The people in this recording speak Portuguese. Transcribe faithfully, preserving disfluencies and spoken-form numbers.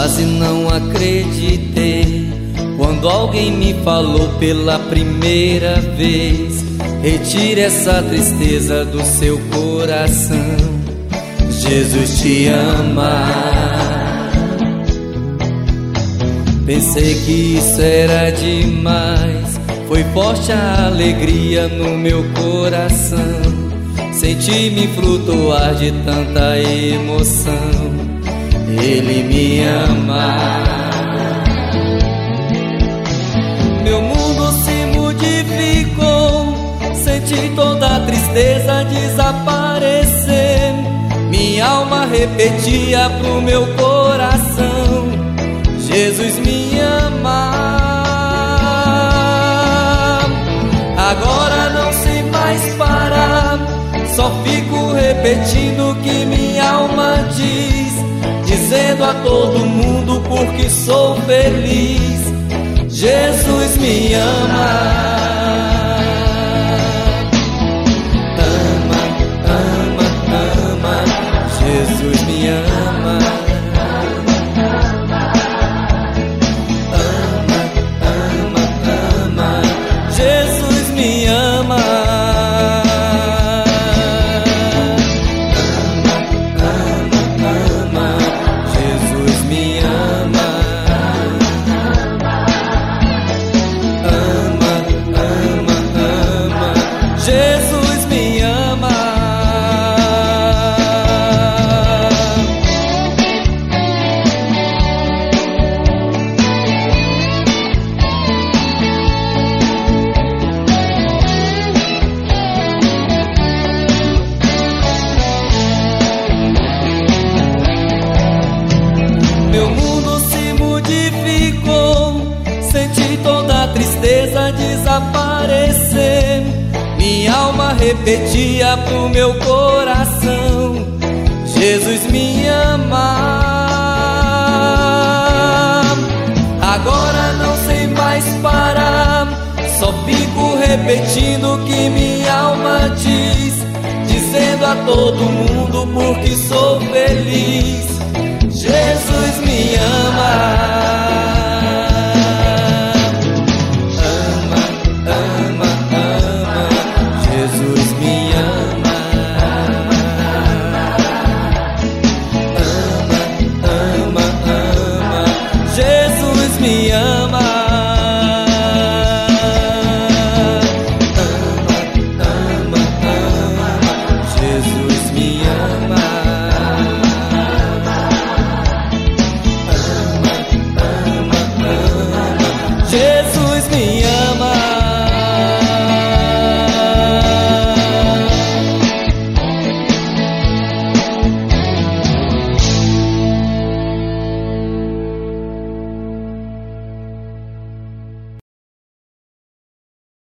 Quase não acreditei quando alguém me falou pela primeira vez: retire essa tristeza do seu coração, Jesus te ama. Pensei que isso era demais, foi forte a alegria no meu coração. Senti-me flutuar de tanta emoção, Ele me ama. Meu mundo se modificou, senti toda a tristeza desaparecer. Minha alma repetia pro meu coração: Jesus me ama. Agora não sei mais parar, só fico repetindo o que minha alma diz, dizendo a todo mundo porque sou feliz: Jesus me ama. Ama, ama, ama, Jesus me ama. Ama, ama, ama, Jesus me ama. Jesus me ama. Meu mundo se modificou, senti toda a tristeza desaparecer. Minha alma repetia pro meu coração: Jesus me ama. Agora não sei mais parar, só fico repetindo o que minha alma diz, dizendo a todo mundo porque sou feliz: Jesus me ama.